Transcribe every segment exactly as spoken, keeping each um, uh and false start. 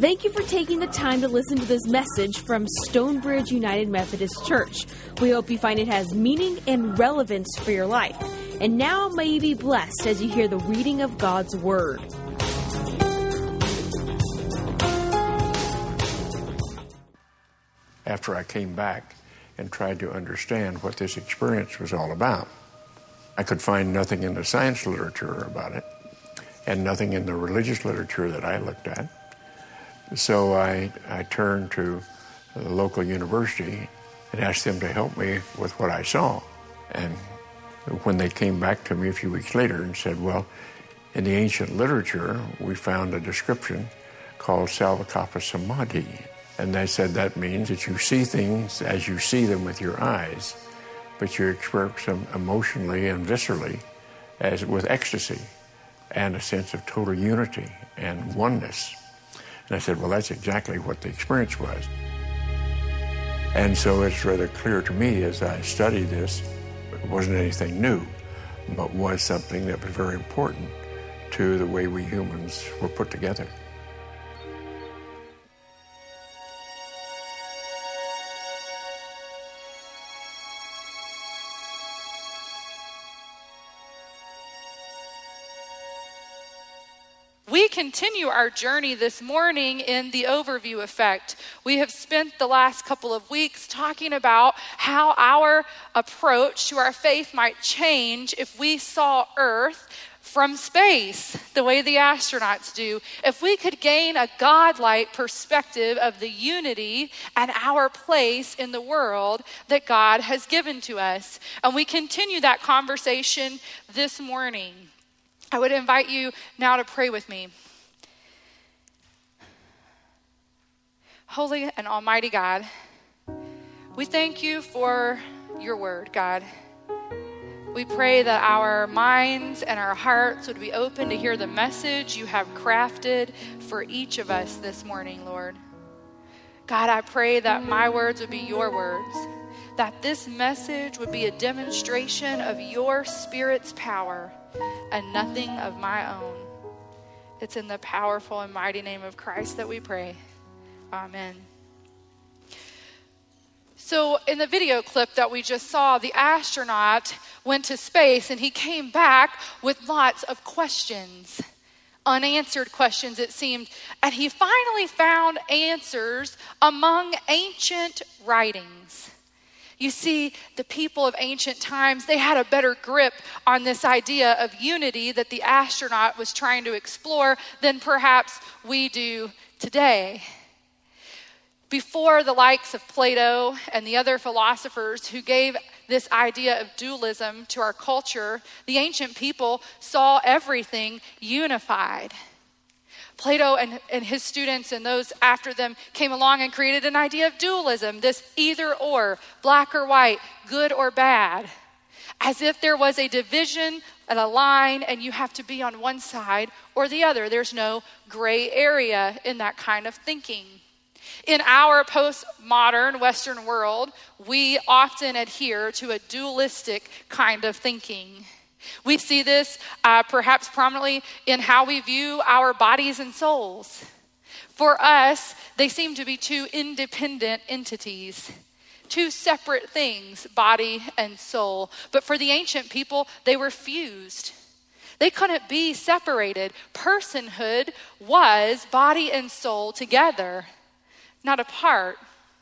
Thank you for taking the time to listen to this message from Stonebridge United Methodist Church. We hope you find it has meaning and relevance for your life. And now may you be blessed as you hear the reading of God's Word. After I came back and tried to understand what this experience was all about, I could find nothing in the science literature about it and nothing in the religious literature that I looked at. So I, I turned to the local university and asked them to help me with what I saw. And when they came back to me a few weeks later and said, well, in the ancient literature, we found a description called Salvakapa Samadhi. And they said that means that you see things as you see them with your eyes, but you experience them emotionally and viscerally as with ecstasy and a sense of total unity and oneness. And I said, well, that's exactly what the experience was. And so it's rather clear to me as I study this, it wasn't anything new, but was something that was very important to the way we humans were put together. We continue our journey this morning in the overview effect. We have spent the last couple of weeks talking about how our approach to our faith might change if we saw Earth from space, the way the astronauts do. If we could gain a godlike perspective of the unity and our place in the world that God has given to us. And we continue that conversation this morning. I would invite you now to pray with me. Holy and Almighty God, we thank you for your word, God. We pray that our minds and our hearts would be open to hear the message you have crafted for each of us this morning, Lord. God, I pray that my words would be your words, that this message would be a demonstration of your Spirit's power and nothing of my own. It's in the powerful and mighty name of Christ that we pray. Amen. So in the video clip that we just saw, the astronaut went to space and he came back with lots of questions, unanswered questions it seemed, and he finally found answers among ancient writings. You see, the people of ancient times, they had a better grip on this idea of unity that the astronaut was trying to explore than perhaps we do today. Before the likes of Plato and the other philosophers who gave this idea of dualism to our culture, the ancient people saw everything unified. Plato and, and his students and those after them came along and created an idea of dualism, this either or, black or white, good or bad, as if there was a division and a line and you have to be on one side or the other. There's no gray area in that kind of thinking. In our postmodern Western world, we often adhere to a dualistic kind of thinking. We see this uh, perhaps prominently in how we view our bodies and souls. For us, they seem to be two independent entities, two separate things, body and soul. But for the ancient people, they were fused. They couldn't be separated. Personhood was body and soul together, not apart.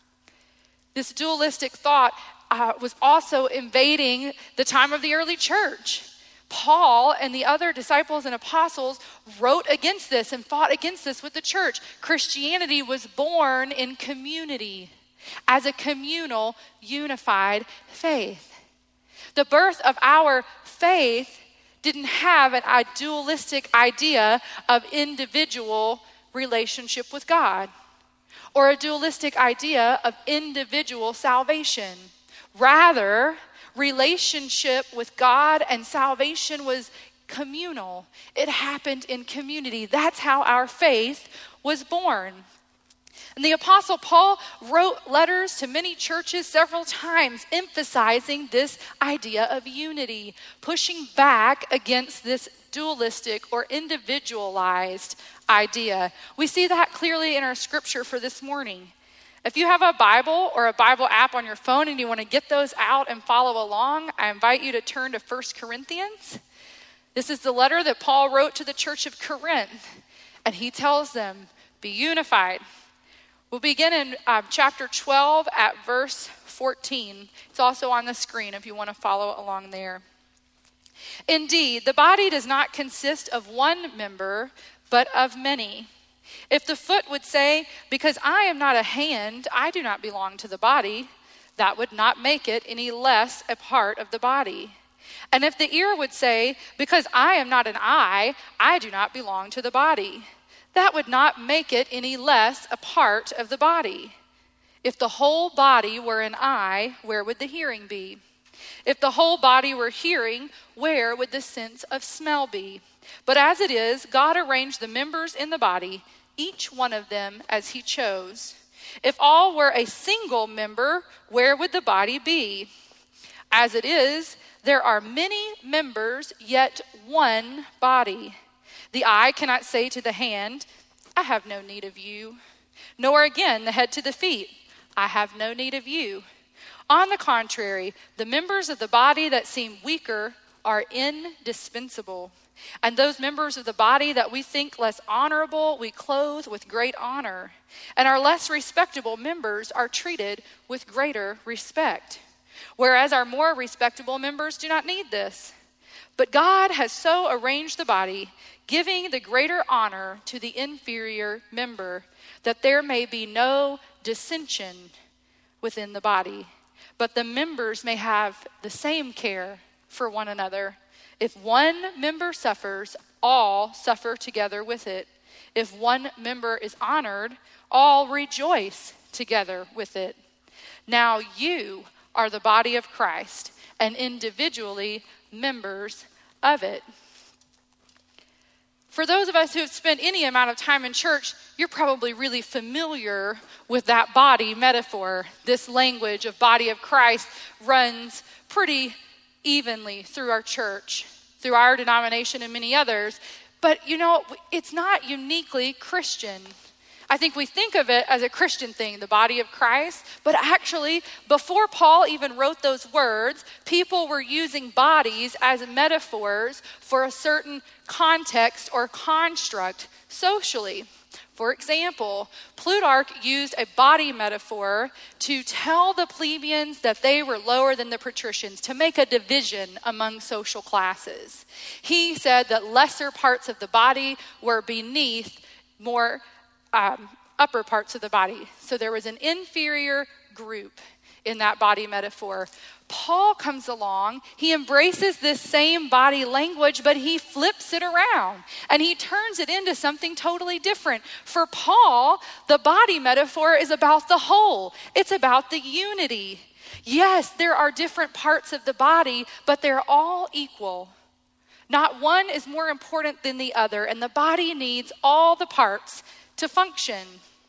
This dualistic thought uh, was also invading the time of the early church. Paul and the other disciples and apostles wrote against this and fought against this with the church. Christianity was born in community as a communal, unified faith. The birth of our faith didn't have an dualistic idea of individual relationship with God or a dualistic idea of individual salvation. Rather, relationship with God and salvation was communal. It happened in community. That's how our faith was born. And the Apostle Paul wrote letters to many churches several times emphasizing this idea of unity, pushing back against this dualistic or individualized idea. We see that clearly in our scripture for this morning. If you have a Bible or a Bible app on your phone and you want to get those out and follow along, I invite you to turn to First Corinthians. This is the letter that Paul wrote to the church of Corinth, and he tells them, be unified. We'll begin in uh, chapter twelve at verse fourteen. It's also on the screen if you want to follow along there. Indeed, the body does not consist of one member, but of many. If the foot would say, because I am not a hand, I do not belong to the body, that would not make it any less a part of the body. And if the ear would say, because I am not an eye, I do not belong to the body, that would not make it any less a part of the body. If the whole body were an eye, where would the hearing be? If the whole body were hearing, where would the sense of smell be? But as it is, God arranged the members in the body, each one of them as he chose. If all were a single member, where would the body be? As it is, there are many members, yet one body. The eye cannot say to the hand, I have no need of you. Nor again the head to the feet, I have no need of you. On the contrary, the members of the body that seem weaker are indispensable. And those members of the body that we think less honorable, we clothe with great honor. And our less respectable members are treated with greater respect. Whereas our more respectable members do not need this. But God has so arranged the body, giving the greater honor to the inferior member, that there may be no dissension within the body, but the members may have the same care for one another. If one member suffers, all suffer together with it. If one member is honored, all rejoice together with it. Now you are the body of Christ, and individually members of it. For those of us who have spent any amount of time in church, you're probably really familiar with that body metaphor. This language of body of Christ runs pretty evenly through our church, through our denomination and many others. But you know, it's not uniquely Christian. I think we think of it as a Christian thing, the body of Christ. But actually, before Paul even wrote those words, people were using bodies as metaphors for a certain context or construct socially. For example, Plutarch used a body metaphor to tell the plebeians that they were lower than the patricians, to make a division among social classes. He said that lesser parts of the body were beneath more Um, upper parts of the body. So there was an inferior group in that body metaphor. Paul comes along, he embraces this same body language, but he flips it around and he turns it into something totally different. For Paul, the body metaphor is about the whole. It's about the unity. Yes, there are different parts of the body, but they're all equal. Not one is more important than the other, and the body needs all the parts to function.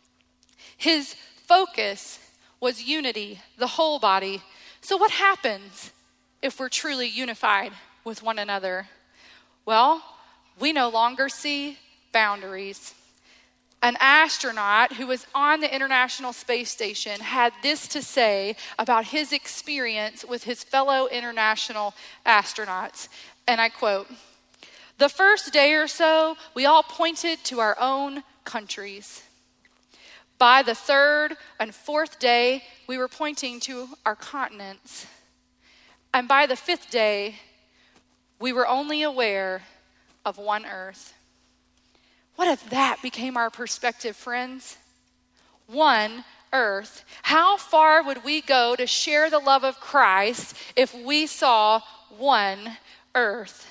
His focus was unity, the whole body. So what happens if we're truly unified with one another? Well, we no longer see boundaries. An astronaut who was on the International Space Station had this to say about his experience with his fellow international astronauts, and I quote, "The first day or so, we all pointed to our own countries. By the third and fourth day, we were pointing to our continents. And by the fifth day, we were only aware of one earth." What if that became our perspective, friends? One earth. How far would we go to share the love of Christ if we saw one earth?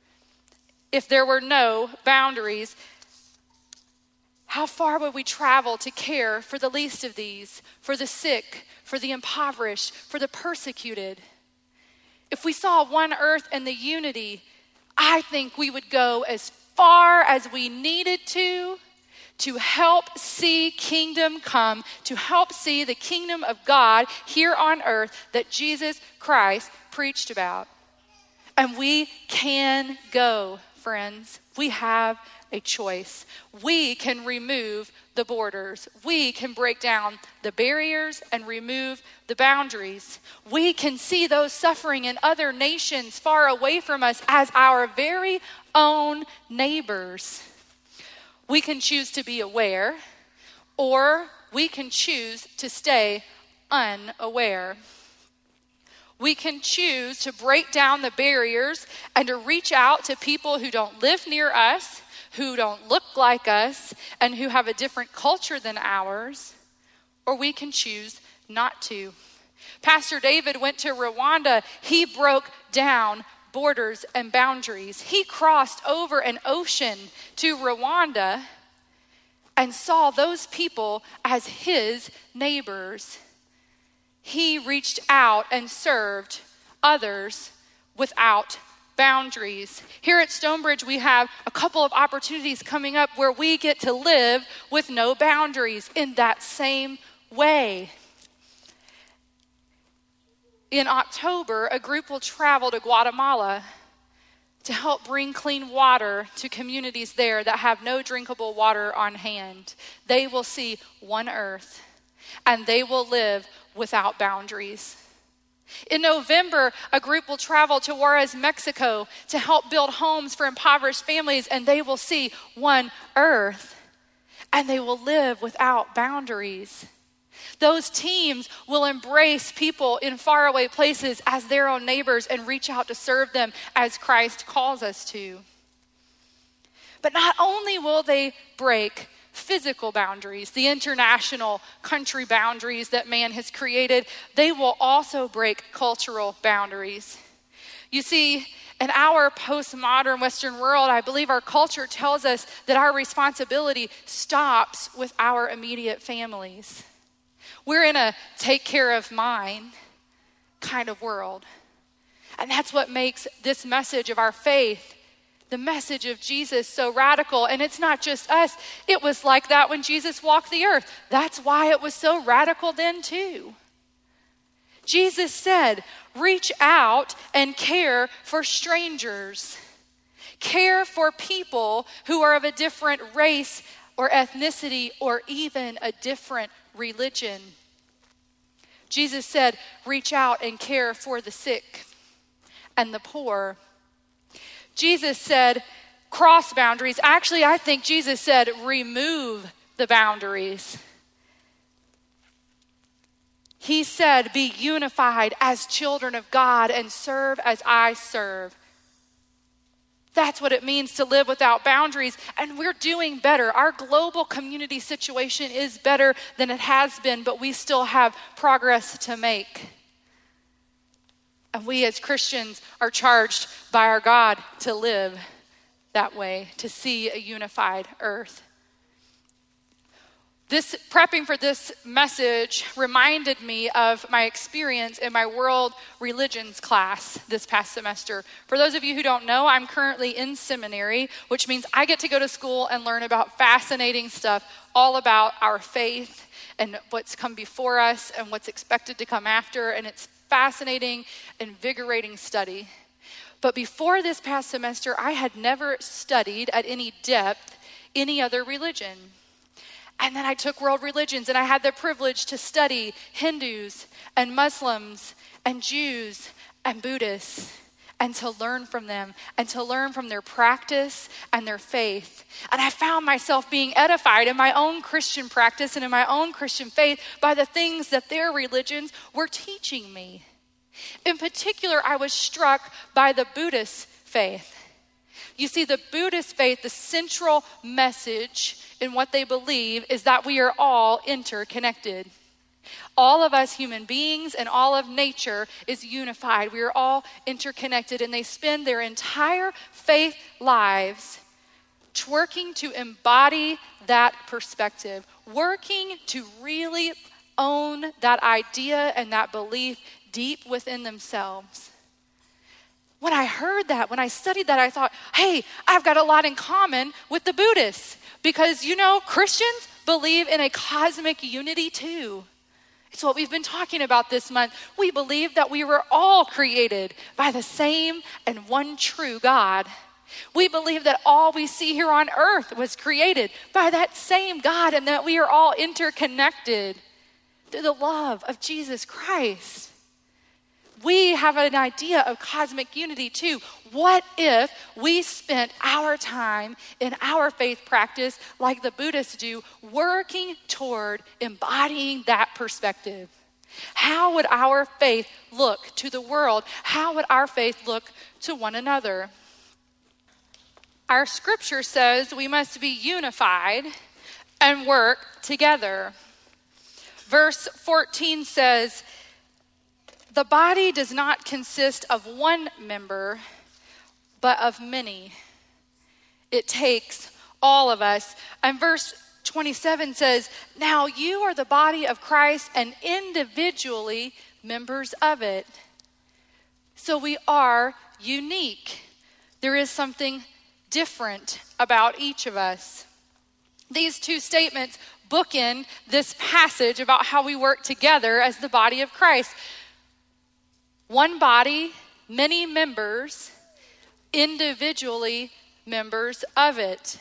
If there were no boundaries, how far would we travel to care for the least of these, for the sick, for the impoverished, for the persecuted? If we saw one earth and the unity, I think we would go as far as we needed to to help see kingdom come, to help see the kingdom of God here on earth that Jesus Christ preached about. And we can go, friends. We have a choice. We can remove the borders. We can break down the barriers and remove the boundaries. We can see those suffering in other nations far away from us as our very own neighbors. We can choose to be aware, or we can choose to stay unaware. We can choose to break down the barriers and to reach out to people who don't live near us, who don't look like us, and who have a different culture than ours, or we can choose not to. Pastor David went to Rwanda. He broke down borders and boundaries. He crossed over an ocean to Rwanda and saw those people as his neighbors. He reached out and served others without boundaries. Here at Stonebridge, we have a couple of opportunities coming up where we get to live with no boundaries in that same way. In October, a group will travel to Guatemala to help bring clean water to communities there that have no drinkable water on hand. They will see one earth, and they will live without boundaries. In November, a group will travel to Juarez, Mexico to help build homes for impoverished families, and they will see one earth, and they will live without boundaries. Those teams will embrace people in faraway places as their own neighbors and reach out to serve them as Christ calls us to. But not only will they break physical boundaries, the international country boundaries that man has created, they will also break cultural boundaries. You see, in our postmodern Western world, I believe our culture tells us that our responsibility stops with our immediate families. We're in a take care of mine kind of world. And that's what makes this message of our faith, the message of Jesus, so radical. And it's not just us. It was like that when Jesus walked the earth. That's why it was so radical then too. Jesus said, reach out and care for strangers. Care for people who are of a different race or ethnicity or even a different religion. Jesus said, reach out and care for the sick and the poor. Jesus said, cross boundaries. Actually, I think Jesus said, remove the boundaries. He said, be unified as children of God and serve as I serve. That's what it means to live without boundaries. And we're doing better. Our global community situation is better than it has been, but we still have progress to make. And we as Christians are charged by our God to live that way, to see a unified earth. This prepping for this message reminded me of my experience in my world religions class this past semester. For those of you who don't know, I'm currently in seminary, which means I get to go to school and learn about fascinating stuff all about our faith and what's come before us and what's expected to come after. And it's fascinating, invigorating study. But before this past semester, I had never studied at any depth any other religion. And then I took world religions and I had the privilege to study Hindus and Muslims and Jews and Buddhists and to learn from them and to learn from their practice and their faith. And I found myself being edified in my own Christian practice and in my own Christian faith by the things that their religions were teaching me. In particular, I was struck by the Buddhist faith. You see, the Buddhist faith, the central message in what they believe is that we are all interconnected. All of us human beings and all of nature is unified. We are all interconnected, and they spend their entire faith lives working to embody that perspective, working to really own that idea and that belief deep within themselves. When I heard that, when I studied that, I thought, hey, I've got a lot in common with the Buddhists. Because, you know, Christians believe in a cosmic unity too. It's what we've been talking about this month. We believe that we were all created by the same and one true God. We believe that all we see here on earth was created by that same God, and that we are all interconnected through the love of Jesus Christ. We have an idea of cosmic unity too. What if we spent our time in our faith practice like the Buddhists do, working toward embodying that perspective? How would our faith look to the world? How would our faith look to one another? Our scripture says we must be unified and work together. Verse fourteen says, the body does not consist of one member, but of many. It takes all of us. And verse twenty-seven says, now you are the body of Christ and individually members of it. So we are unique. There is something different about each of us. These two statements bookend this passage about how we work together as the body of Christ. One body, many members, individually members of it.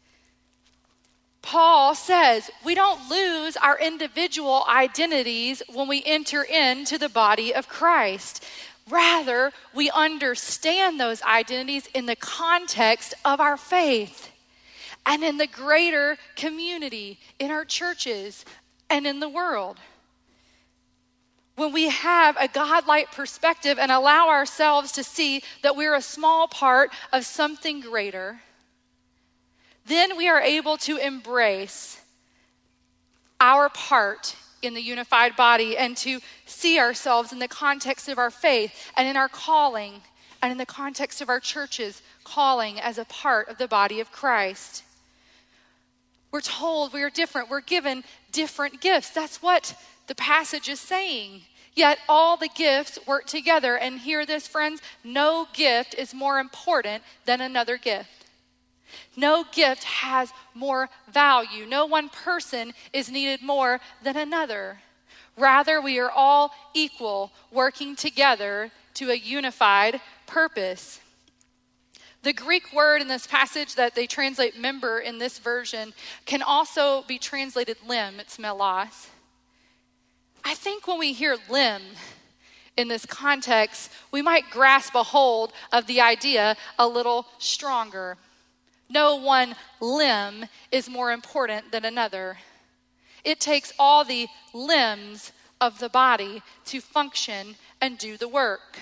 Paul says we don't lose our individual identities when we enter into the body of Christ. Rather, we understand those identities in the context of our faith and in the greater community, in our churches and in the world. When we have a God-like perspective and allow ourselves to see that we're a small part of something greater, then we are able to embrace our part in the unified body and to see ourselves in the context of our faith and in our calling and in the context of our church's calling as a part of the body of Christ. We're told we are different. We're given different gifts. That's what the passage is saying. Yet all the gifts work together. And hear this, friends, no gift is more important than another gift. No gift has more value. No one person is needed more than another. Rather, we are all equal, working together to a unified purpose. The Greek word in this passage that they translate member in this version can also be translated limb. It's melos. I think when we hear limb in this context, we might grasp a hold of the idea a little stronger. No one limb is more important than another. It takes all the limbs of the body to function and do the work.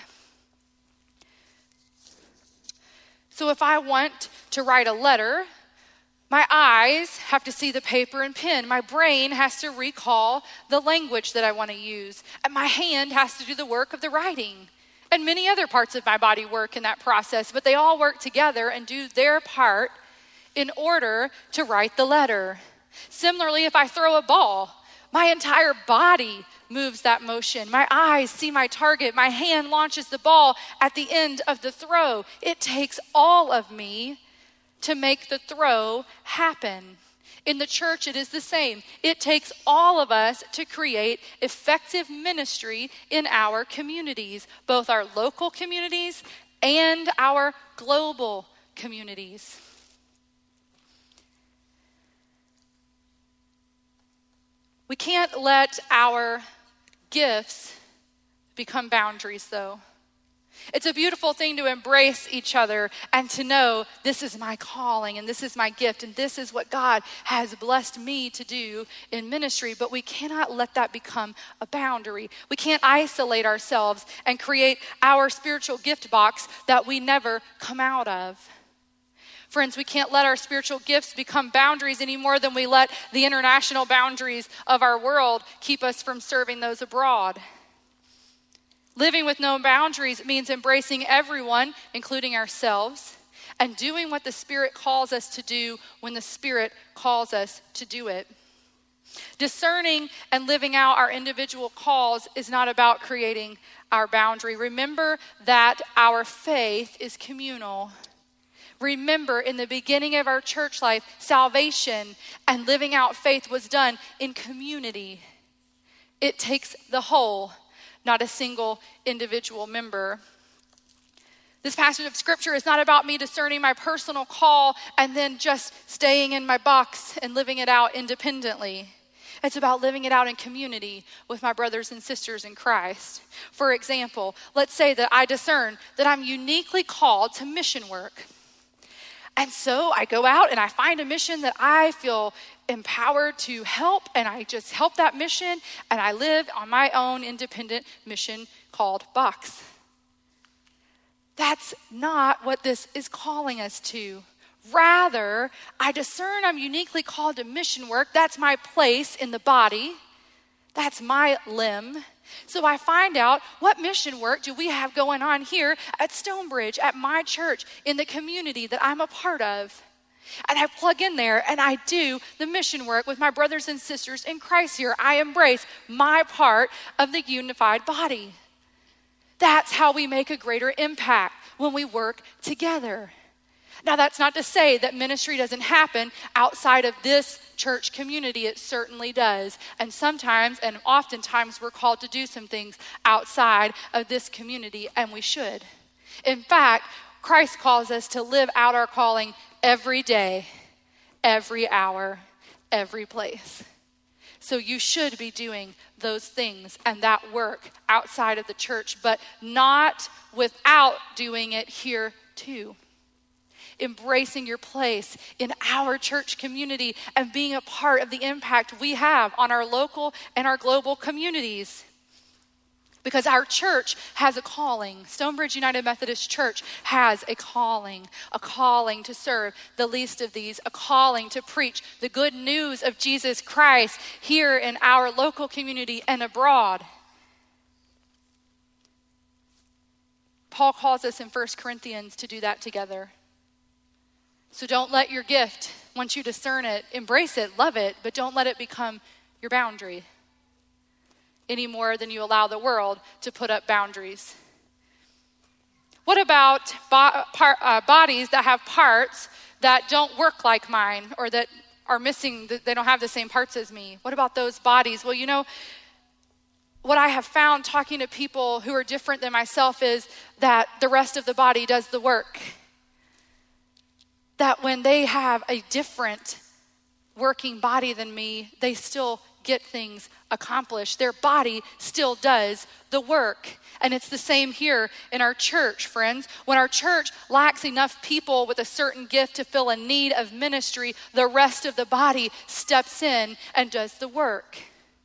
So if I want to write a letter, my eyes have to see the paper and pen. My brain has to recall the language that I want to use. And my hand has to do the work of the writing. And many other parts of my body work in that process, but they all work together and do their part in order to write the letter. Similarly, if I throw a ball, my entire body moves that motion. My eyes see my target. My hand launches the ball at the end of the throw. It takes all of me to make the throw happen. In the church, it is the same. It takes all of us to create effective ministry in our communities, both our local communities and our global communities. We can't let our gifts become boundaries, though. It's a beautiful thing to embrace each other and to know this is my calling and this is my gift and this is what God has blessed me to do in ministry. But we cannot let that become a boundary. We can't isolate ourselves and create our spiritual gift box that we never come out of. Friends, we can't let our spiritual gifts become boundaries any more than we let the international boundaries of our world keep us from serving those abroad. Living with no boundaries means embracing everyone, including ourselves, and doing what the Spirit calls us to do when the Spirit calls us to do it. Discerning and living out our individual calls is not about creating our boundary. Remember that our faith is communal. Remember, in the beginning of our church life, salvation and living out faith was done in community. It takes the whole, not a single individual member. This passage of scripture is not about me discerning my personal call and then just staying in my box and living it out independently. It's about living it out in community with my brothers and sisters in Christ. For example, let's say that I discern that I'm uniquely called to mission work. And so I go out and I find a mission that I feel empowered to help, and I just help that mission, and I live on my own independent mission called box. That's not what this is calling us to. Rather, I discern I'm uniquely called to mission work. That's my place in the body. That's my limb. So I find out, what mission work do we have going on here at Stonebridge, at my church, in the community that I'm a part of? And I plug in there and I do the mission work with my brothers and sisters in Christ here. I embrace my part of the unified body. That's how we make a greater impact, when we work together. Now, that's not to say that ministry doesn't happen outside of this church community. It certainly does. And sometimes, and oftentimes, we're called to do some things outside of this community, and we should. In fact, Christ calls us to live out our calling every day, every hour, every place. So you should be doing those things and that work outside of the church, but not without doing it here too. Embracing your place in our church community and being a part of the impact we have on our local and our global communities. Because our church has a calling. Stonebridge United Methodist Church has a calling, a calling to serve the least of these, a calling to preach the good news of Jesus Christ here in our local community and abroad. Paul calls us in First Corinthians to do that together. So don't let your gift, once you discern it, embrace it, love it, but don't let it become your boundary any more than you allow the world to put up boundaries. What about bo- par- uh, bodies that have parts that don't work like mine, or that are missing, they don't have the same parts as me? What about those bodies? Well, you know, what I have found talking to people who are different than myself is that the rest of the body does the work. That when they have a different working body than me, they still get things accomplished. Their body still does the work. And it's the same here in our church, friends. When our church lacks enough people with a certain gift to fill a need of ministry, the rest of the body steps in and does the work.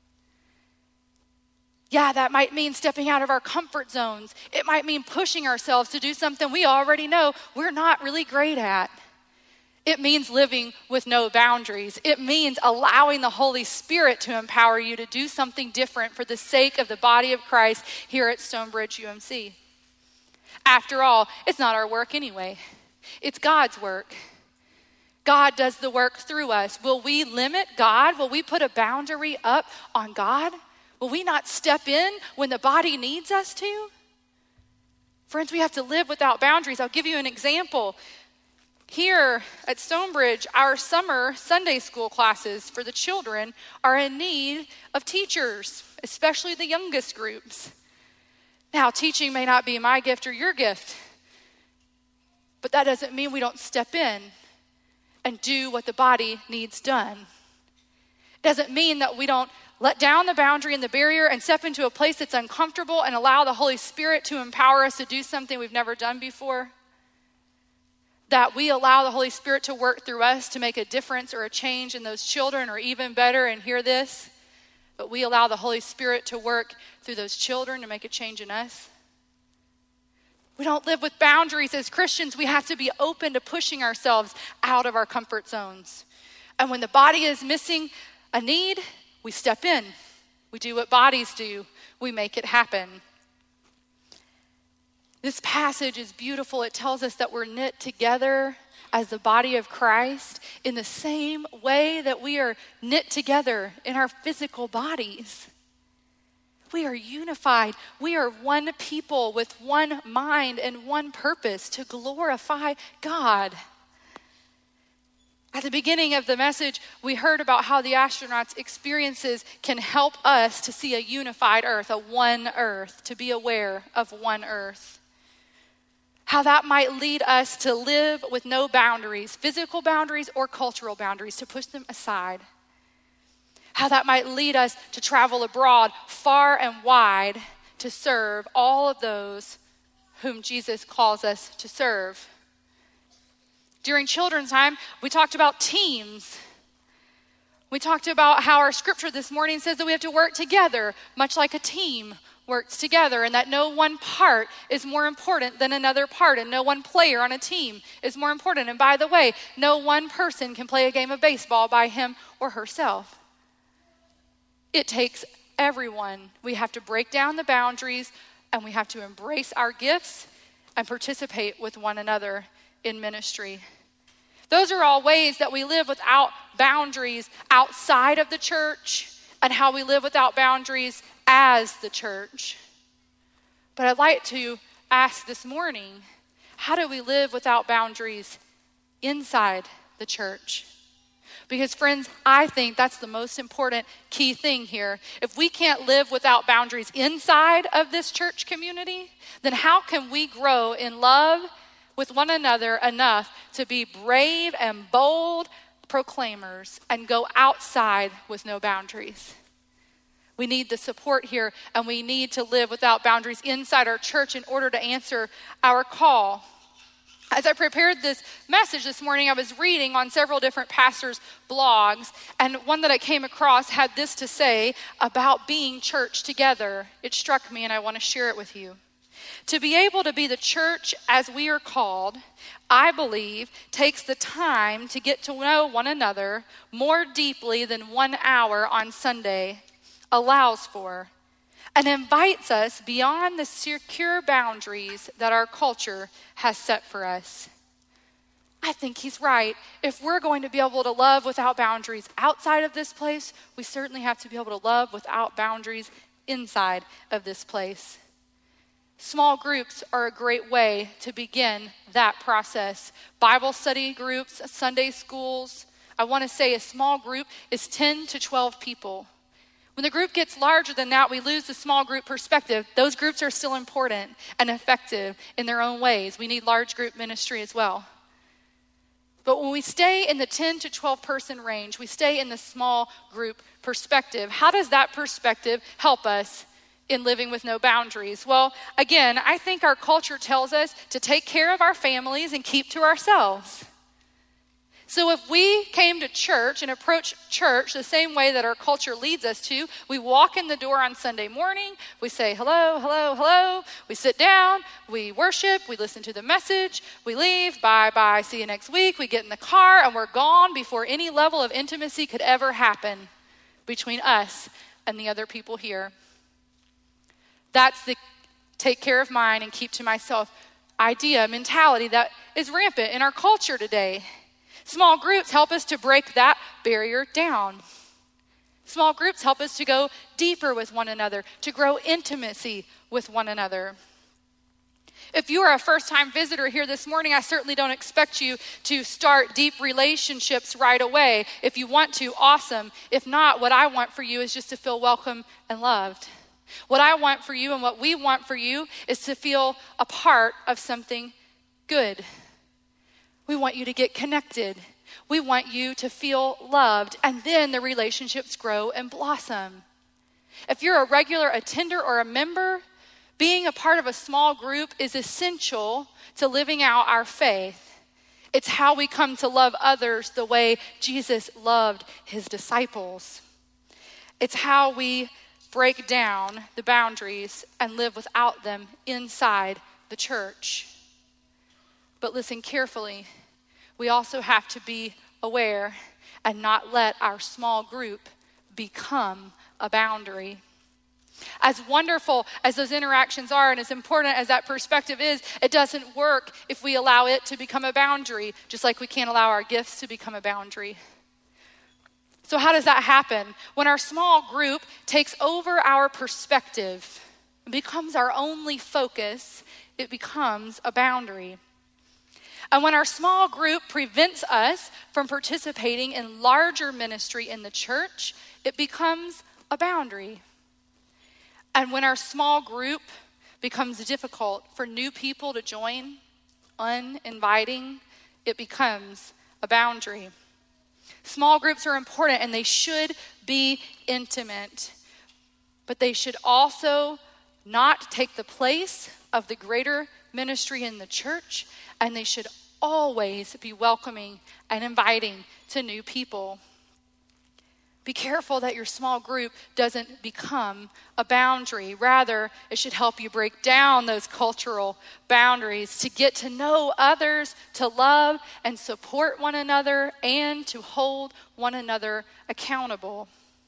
Yeah, that might mean stepping out of our comfort zones. It might mean pushing ourselves to do something we already know we're not really great at. It means living with no boundaries. It means allowing the Holy Spirit to empower you to do something different for the sake of the body of Christ here at Stonebridge U M C. After all, it's not our work anyway. It's God's work. God does the work through us. Will we limit God? Will we put a boundary up on God? Will we not step in when the body needs us to? Friends, we have to live without boundaries. I'll give you an example. Here at Stonebridge, our summer Sunday school classes for the children are in need of teachers, especially the youngest groups. Now, teaching may not be my gift or your gift, but that doesn't mean we don't step in and do what the body needs done. It doesn't mean that we don't let down the boundary and the barrier and step into a place that's uncomfortable and allow the Holy Spirit to empower us to do something we've never done before. That we allow the Holy Spirit to work through us to make a difference or a change in those children, or even better, and hear this, but we allow the Holy Spirit to work through those children to make a change in us. We don't live with boundaries as Christians. We have to be open to pushing ourselves out of our comfort zones. And when the body is missing a need, we step in. We do what bodies do. We make it happen. This passage is beautiful. It tells us that we're knit together. as the body of Christ in the same way that we are knit together in our physical bodies. We are unified. We are one people with one mind and one purpose to glorify God. At the beginning of the message, we heard about how the astronauts' experiences can help us to see a unified earth, a one earth, to be aware of one earth. How that might lead us to live with no boundaries, physical boundaries or cultural boundaries, to push them aside. How that might lead us to travel abroad far and wide to serve all of those whom Jesus calls us to serve. During children's time, we talked about teams. We talked about how our scripture this morning says that we have to work together, much like a team works together, and that no one part is more important than another part, and no one player on a team is more important. And by the way, no one person can play a game of baseball by him or herself. It takes everyone. We have to break down the boundaries, and we have to embrace our gifts and participate with one another in ministry. Those are all ways that we live without boundaries outside of the church, and how we live without boundaries as the church. But I'd like to ask this morning, how do we live without boundaries inside the church? Because friends, I think that's the most important key thing here. If we can't live without boundaries inside of this church community, then how can we grow in love with one another enough to be brave and bold proclaimers and go outside with no boundaries? We need the support here, and we need to live without boundaries inside our church in order to answer our call. As I prepared this message this morning, I was reading on several different pastors' blogs, and one that I came across had this to say about being church together. It struck me, and I want to share it with you. To be able to be the church as we are called, I believe, takes the time to get to know one another more deeply than one hour on Sunday allows for, and invites us beyond the secure boundaries that our culture has set for us. I think he's right. If we're going to be able to love without boundaries outside of this place, we certainly have to be able to love without boundaries inside of this place. Small groups are a great way to begin that process. Bible study groups, Sunday schools. I want to say a small group is ten to twelve people. When the group gets larger than that, we lose the small group perspective. Those groups are still important and effective in their own ways. We need large group ministry as well. But when we stay in the ten to twelve person range, we stay in the small group perspective. How does that perspective help us in living with no boundaries? Well, again, I think our culture tells us to take care of our families and keep to ourselves. So if we came to church and approach church the same way that our culture leads us to, we walk in the door on Sunday morning, we say hello, hello, hello, we sit down, we worship, we listen to the message, we leave, bye, bye, see you next week, we get in the car, and we're gone before any level of intimacy could ever happen between us and the other people here. That's the take care of mine and keep to myself idea, mentality that is rampant in our culture today. Small groups help us to break that barrier down. Small groups help us to go deeper with one another, to grow intimacy with one another. If you are a first-time visitor here this morning, I certainly don't expect you to start deep relationships right away. If you want to, awesome. If not, what I want for you is just to feel welcome and loved. What I want for you and what we want for you is to feel a part of something good. We want you to get connected. We want you to feel loved, and then the relationships grow and blossom. If you're a regular attender or a member, being a part of a small group is essential to living out our faith. It's how we come to love others the way Jesus loved his disciples. It's how we break down the boundaries and live without them inside the church. But listen carefully. We also have to be aware and not let our small group become a boundary. As wonderful as those interactions are and as important as that perspective is, it doesn't work if we allow it to become a boundary, just like we can't allow our gifts to become a boundary. So how does that happen? When our small group takes over our perspective and becomes our only focus, it becomes a boundary. And when our small group prevents us from participating in larger ministry in the church, it becomes a boundary. And when our small group becomes difficult for new people to join, uninviting, it becomes a boundary. Small groups are important and they should be intimate, but they should also not take the place of the greater ministry in the church, and they should always be welcoming and inviting to new people. Be careful that your small group doesn't become a boundary. Rather, it should help you break down those cultural boundaries to get to know others, to love and support one another, and to hold one another accountable.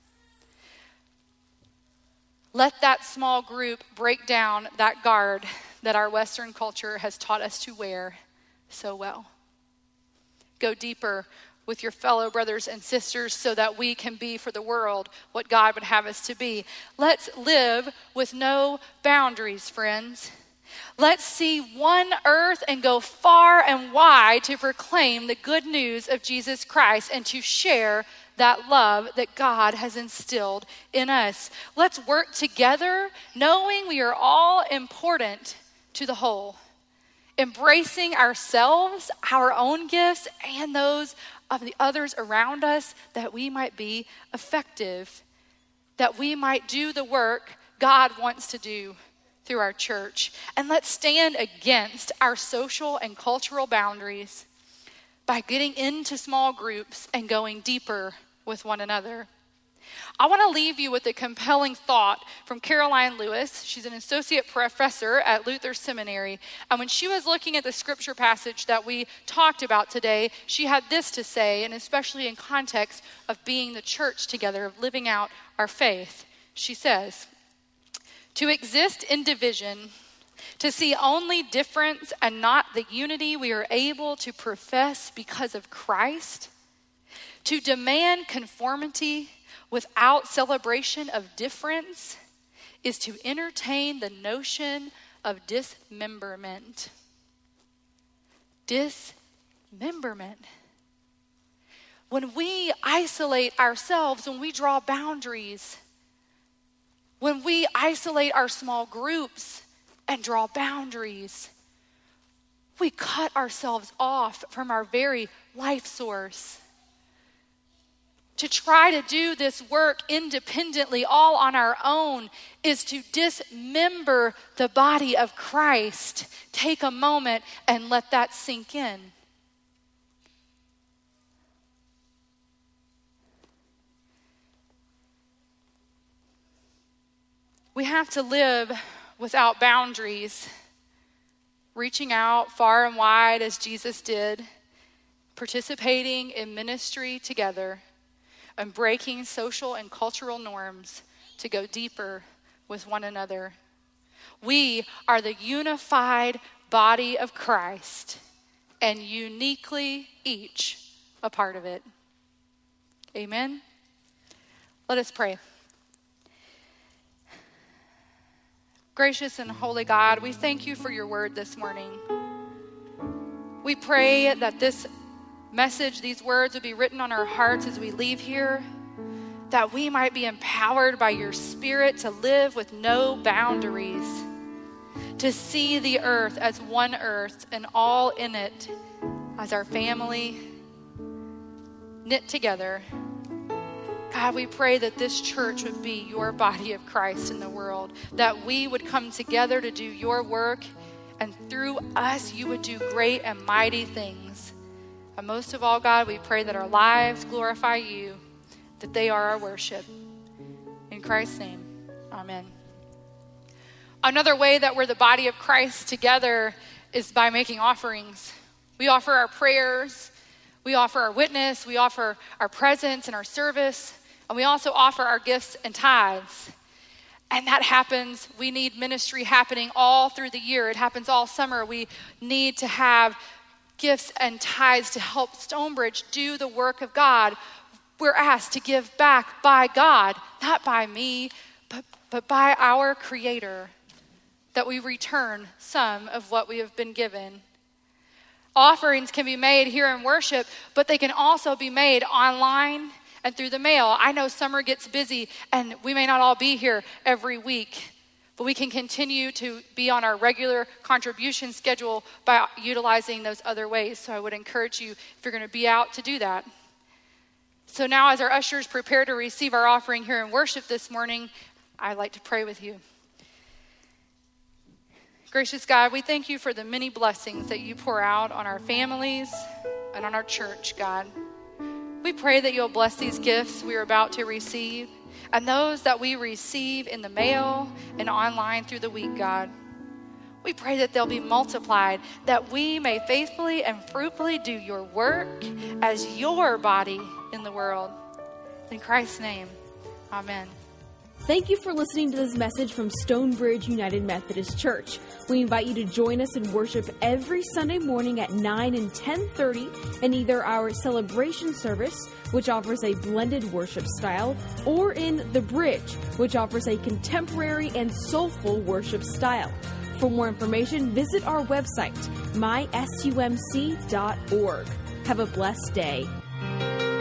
Let that small group break down that guard that our Western culture has taught us to wear so well. Go deeper with your fellow brothers and sisters so that we can be for the world what God would have us to be. Let's live with no boundaries, friends. Let's see one earth and go far and wide to proclaim the good news of Jesus Christ and to share that love that God has instilled in us. Let's work together knowing we are all important to the whole, embracing ourselves, our own gifts, and those of the others around us, that we might be effective, that we might do the work God wants to do through our church. And let's stand against our social and cultural boundaries by getting into small groups and going deeper with one another. I want to leave you with a compelling thought from Caroline Lewis. She's an associate professor at Luther Seminary. And when she was looking at the scripture passage that we talked about today, she had this to say, and especially in context of being the church together, of living out our faith. She says, "To exist in division, to see only difference and not the unity we are able to profess because of Christ, to demand conformity without celebration of difference, is to entertain the notion of dismemberment." Dismemberment. When we isolate ourselves, when we draw boundaries, when we isolate our small groups and draw boundaries, we cut ourselves off from our very life source. To try to do this work independently, all on our own, is to dismember the body of Christ. Take a moment and let that sink in. We have to live without boundaries, reaching out far and wide as Jesus did, participating in ministry together, and breaking social and cultural norms to go deeper with one another. We are the unified body of Christ, and uniquely each a part of it. Amen? Let us pray. Gracious and holy God, we thank you for your word this morning. We pray that this message, these words would be written on our hearts as we leave here, that we might be empowered by your Spirit to live with no boundaries, to see the earth as one earth and all in it as our family knit together. God, we pray that this church would be your body of Christ in the world, that we would come together to do your work, and through us you would do great and mighty things. And most of all, God, we pray that our lives glorify you, that they are our worship. In Christ's name, amen. Another way that we're the body of Christ together is by making offerings. We offer our prayers, we offer our witness, we offer our presence and our service, and we also offer our gifts and tithes. And that happens. We need ministry happening all through the year. It happens all summer. We need to have gifts and tithes to help Stonebridge do the work of God. We're asked to give back by God, not by me, but, but by our Creator, that we return some of what we have been given. Offerings can be made here in worship, but they can also be made online and through the mail. I know summer gets busy and we may not all be here every week, but we can continue to be on our regular contribution schedule by utilizing those other ways. So I would encourage you, if you're going to be out, to do that. So now as our ushers prepare to receive our offering here in worship this morning, I'd like to pray with you. Gracious God, we thank you for the many blessings that you pour out on our families and on our church, God. We pray that you'll bless these gifts we are about to receive and those that we receive in the mail and online through the week, God. We pray that they'll be multiplied, that we may faithfully and fruitfully do your work as your body in the world. In Christ's name, amen. Thank you for listening to this message from Stonebridge United Methodist Church. We invite you to join us in worship every Sunday morning at nine and ten thirty in either our celebration service, which offers a blended worship style, or in The Bridge, which offers a contemporary and soulful worship style. For more information, visit our website, my sumc dot org. Have a blessed day.